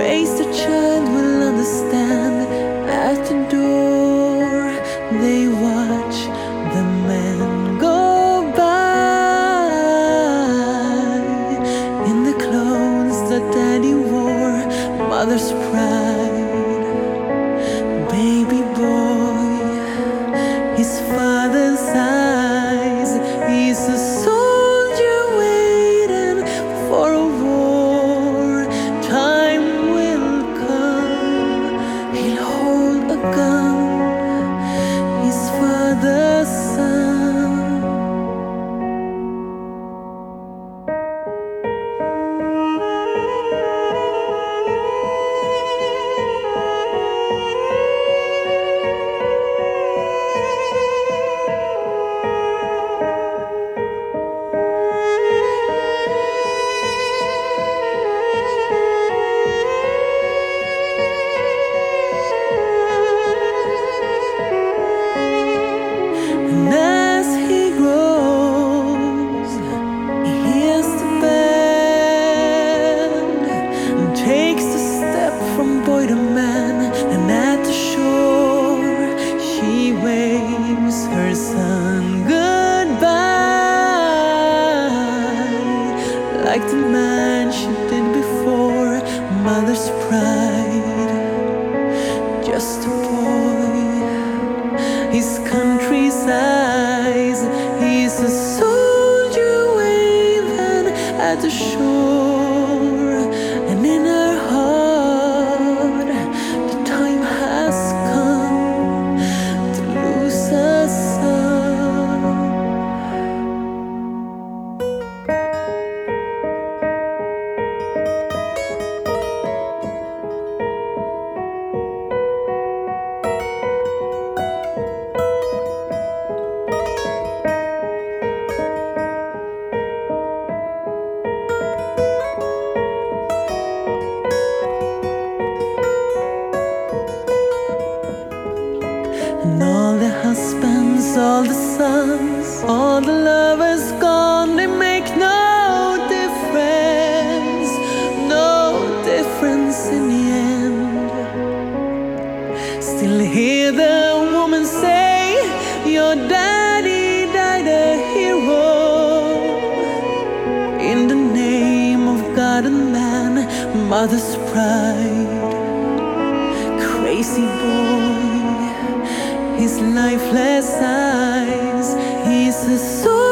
raised a child will understand. At the door they watch the men go by in the clothes that daddy wore, mother's pride. Baby boy, his father's eyes, he's a soldier waiting for a war. Time will come, he'll hold a gun, his father's son. And as he grows, he hears the band and takes a step from boy to man. And at the shore, she waves her son goodbye, like the man she did before, mother's pride. Just a boy, his country's eyes, he's a soldier waving at the shore. And in her heart, the time has come to lose a son. And all the husbands, all the sons, all the lovers gone, they make no difference, no difference in the end. Still hear the woman say, your daddy died a hero. In the name of God and man, mother's pride. Crazy boy, his lifeless eyes, he's a soul.